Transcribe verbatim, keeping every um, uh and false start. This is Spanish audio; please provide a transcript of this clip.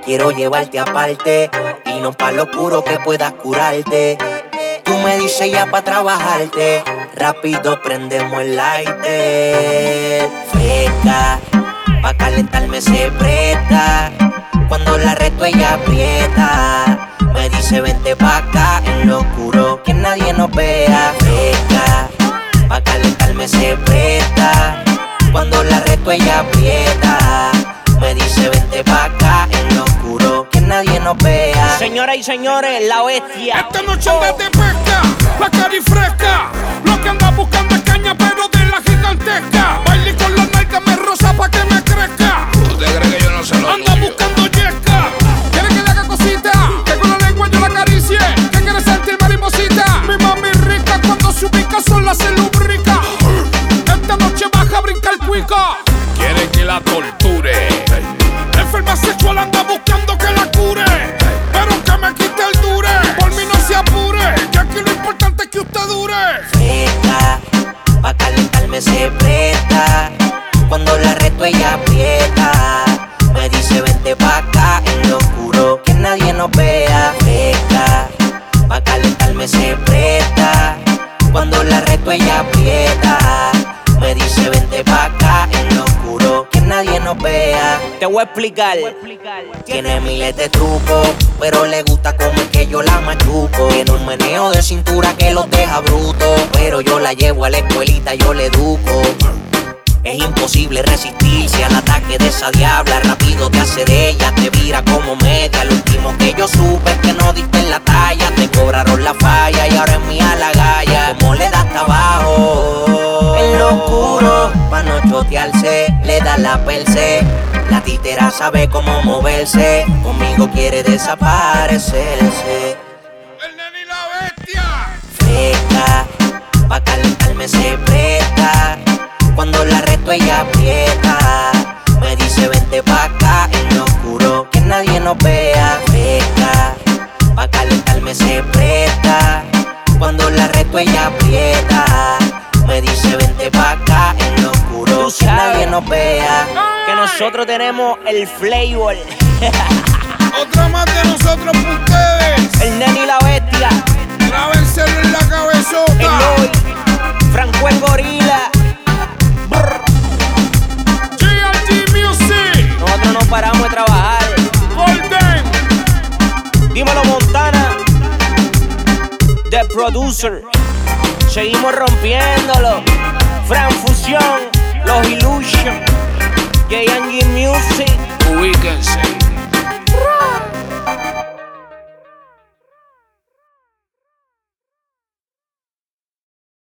quiero llevarte aparte y no pa' lo oscuro que puedas curarte. Tú me dices ya pa' trabajarte, rápido prendemos el lighter. Fresca, pa' calentarme se presta, cuando la reto ella aprieta. Me dice vente pa' acá en lo oscuro, que nadie nos vea. Fresca, pa' calentarme se presta, cuando la reto ella aprieta. Me dice vente pa' acá en lo oscuro, que nadie nos vea. Señoras y señores, la bestia. Esta noche anda de pesca, la cari fresca. Lo que anda buscando es caña, pero de la gigantesca. Baile con la nalga me rosa pa' que me crezca. ¿Usted cree que yo no se lo Anda buscando yesca. ¿Quiere que le haga cosita? Que con la lengua yo la acaricie. ¿Qué quiere sentir mariposita? Mi mami rica, cuando se ubica sola se lubrica. Esta noche baja a brincar cuica. Quiere que la torture. La enferma sexual anda buscando que la cure, pero que me quite el dure. Por mí no se apure, que aquí lo importante es que usted dure. Fresca, pa' calentarme se presta, cuando la reto ella aprieta. Me dice vente pa' acá en lo oscuro, que nadie nos vea. Fresca, pa' calentarme se presta, cuando la reto ella aprieta. Me dice vente pa' acá en lo oscuro, que nadie nos vea. Te voy a explicar. Tiene miles de trucos, pero le gusta como es que yo la machuco. Tiene un meneo de cintura que los deja brutos, pero yo la llevo a la escuelita, yo le educo. Es imposible resistirse al ataque de esa diabla. Rápido te hace de ella, te vira como media. Lo último que yo supe es que no diste en la talla. Te cobraron la falla y ahora es mía la galla. Como le das abajo en lo oscuro, pa' no chotearse, le da la perse. La títera sabe cómo moverse, conmigo quiere desaparecerse. El nene y la bestia. Fresca, pa' calentarme se presta, cuando la reto ella aprieta. Me dice vente pa' acá en lo oscuro, que nadie nos vea. Fresca, pa' calentarme se presta, cuando la reto ella aprieta. Me dice vente pa' acá en lo oscuro, que nadie nos vea. Que nosotros tenemos el flavor. Otra más de nosotros por ustedes. El nene y la bestia. Grábenselo en la cabezota. El hoy, Franco el gorila. G R G Music. Nosotros no paramos de trabajar. Golden. Dímelo Montana, The Producer. Seguimos rompiéndolo. Fran Fusión, Los Illusion, J R G Music. Ubíquense.